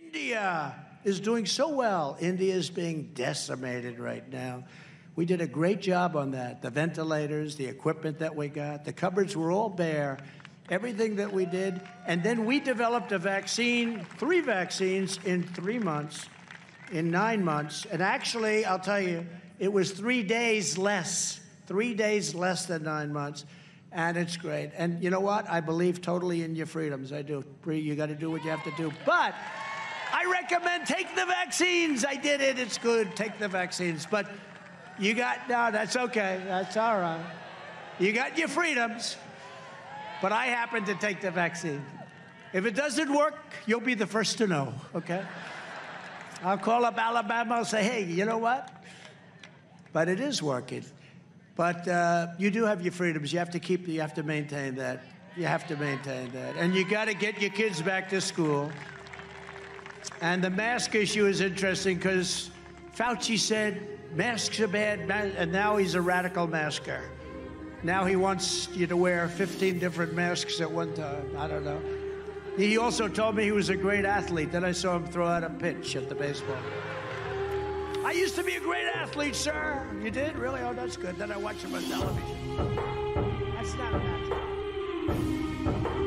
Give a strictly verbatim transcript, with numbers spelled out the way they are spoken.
India is doing so well. India is being decimated right now. We did a great job on that. The ventilators, the equipment that we got, the cupboards were all bare, everything that we did. And then we developed a vaccine, three vaccines in three months, in nine months. And actually, I'll tell you, it was three days less, three days less than nine months. And it's great. And you know what? I believe totally in your freedoms. I do. You got to do what you have to do. But I recommend take the vaccines. I did it. It's good. Take the vaccines. But you got, no, that's okay. That's all right. You got your freedoms. But I happen to take the vaccine. If it doesn't work, you'll be the first to know, okay? I'll call up Alabama and say, hey, you know what? But it is working. But uh, you do have your freedoms. You have to keep, you have to maintain that. You have to maintain that. And you got to get your kids back to school. And the mask issue is interesting because Fauci said masks are bad, and now he's a radical masker. Now he wants you to wear fifteen different masks at one time. I don't know. He also told me he was a great athlete. Then I saw him throw out a pitch at the baseball. I used to be a great athlete, sir. You did? Really? Oh, that's good. Then I watched him on television. That's not a match.